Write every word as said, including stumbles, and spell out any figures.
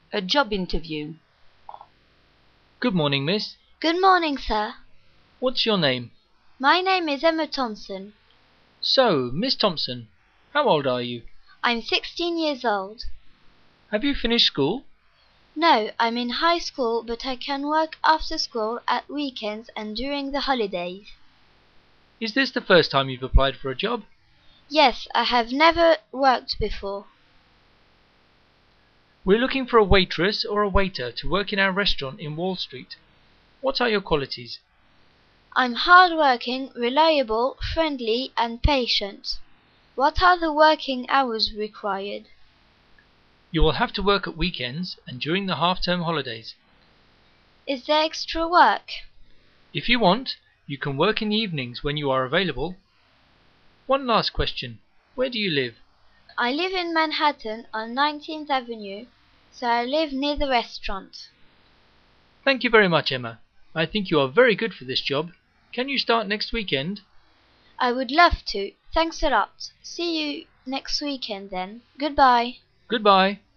A job interview. Good morning, miss. Good morning, sir. What's your name? My name is Emma Thompson. So, Miss Thompson, how old are you? I'm sixteen years old. Have you finished school? No, I'm in high school, but I can work after school, at weekends and during the holidays. Is this the first time you've applied for a job? Yes, I have never worked before. We're looking for a waitress or a waiter to work in our restaurant in Wall Street. What are your qualities? I'm hard-working, reliable, friendly, and patient. What are the working hours required? You will have to work at weekends and during the half-term holidays. Is there extra work? If you want, you can work in the evenings when you are available. One last question. Where do you live? I live in Manhattan on nineteenth Avenue, so I live near the restaurant. Thank you very much, Emma. I think you are very good for this job. Can you start next weekend? I would love to. Thanks a lot. See you next weekend then. Goodbye. Goodbye.